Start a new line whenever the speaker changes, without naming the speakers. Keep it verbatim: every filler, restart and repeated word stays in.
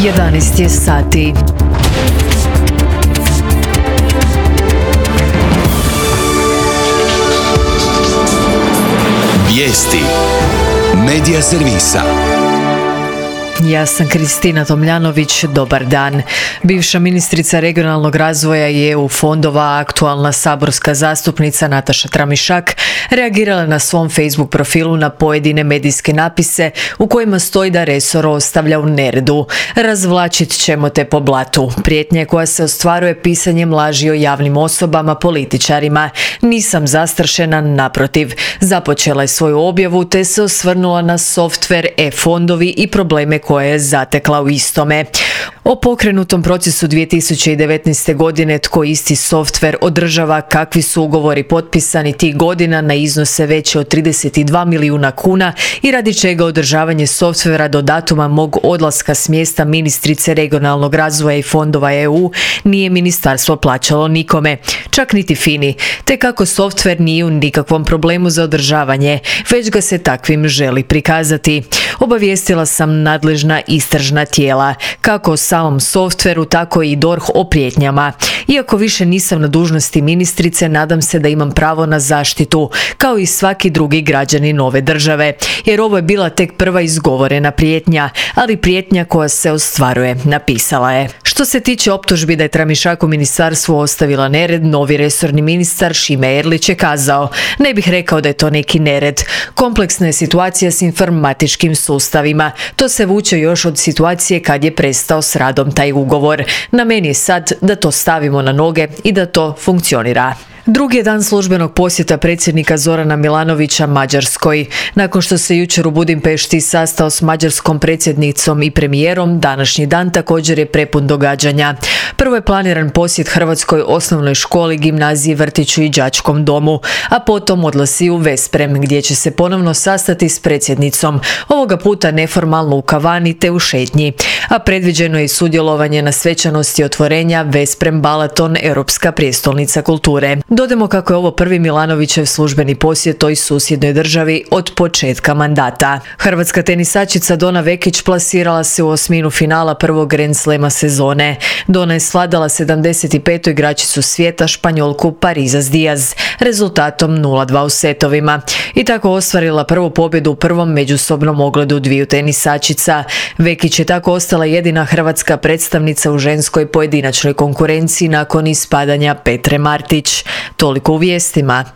jedanaest je sati.
Vijesti Medija servisa.
Ja sam Kristina Tomljanović, dobar dan. Bivša ministrica regionalnog razvoja i E U fondova, aktualna saborska zastupnica Nataša Tramišak, reagirala na svom Facebook profilu na pojedine medijske napise u kojima stoji da resor ostavlja u neredu. Razvlačit ćemo te po blatu. Prijetnja koja se ostvaruje pisanjem laži o javnim osobama, političarima. Nisam zastrašena, naprotiv. Započela je svoju objavu te se osvrnula na softver e-fondovi i probleme koje je zatekla u istome. O pokrenutom procesu dvije tisuće devetnaeste. godine, tko isti softver održava, kakvi su ugovori potpisani tih godina na iznose veće od trideset dva milijuna kuna i radi čega održavanje softvera do datuma mog odlaska s mjesta ministrice regionalnog razvoja i fondova E U nije ministarstvo plaćalo nikome, čak niti FINI, te kako softver nije u nikakvom problemu za održavanje, već ga se takvim želi prikazati. Obavijestila sam nadležna istražna tijela, kako o samom softveru, tako i D O R H o prijetnjama. Iako više nisam na dužnosti ministrice, nadam se da imam pravo na zaštitu, kao i svaki drugi građanin ove države, jer ovo je bila tek prva izgovorena prijetnja, ali prijetnja koja se ostvaruje, napisala je. Što se tiče optužbi da je Tramišak u ministarstvu ostavila nered, novi resorni ministar Šime Erlić je kazao: ne bih rekao da je to neki nered. Kompleksna je situacija s informatičkim sustavima. To se vuče još od situacije kad je prestao s radom taj ugovor. Na meni je sad da to stavimo na noge i da to funkcionira. Drugi je dan službenog posjeta predsjednika Zorana Milanovića Mađarskoj. Nakon što se jučer u Budimpešti sastao s mađarskom predsjednicom i premijerom, današnji dan također je prepun događanja. Prvo je planiran posjet Hrvatskoj osnovnoj školi, gimnaziji, vrtiću i đačkom domu, a potom odlazi u Vesprem, gdje će se ponovno sastati s predsjednicom, ovoga puta neformalno u kavani te u šetnji. A predviđeno je i sudjelovanje na svečanosti otvorenja Vesprem Balaton, Europska prijestolnica kulture. Dodajmo kako je ovo prvi Milanovićev službeni posjet toj susjednoj državi od početka mandata. Hrvatska tenisačica Dona Vekić plasirala se u osminu finala prvog Grand Slema sezone. Dona je svladala sedamdeset petu igračicu svijeta, Španjolku Parizas Diaz, rezultatom nula dva u setovima. I tako ostvarila prvu pobjedu u prvom međusobnom ogledu dviju tenisačica. Vekić je tako ostala jedina hrvatska predstavnica u ženskoj pojedinačnoj konkurenciji nakon ispadanja Petre Martić. Toliko u vijestima.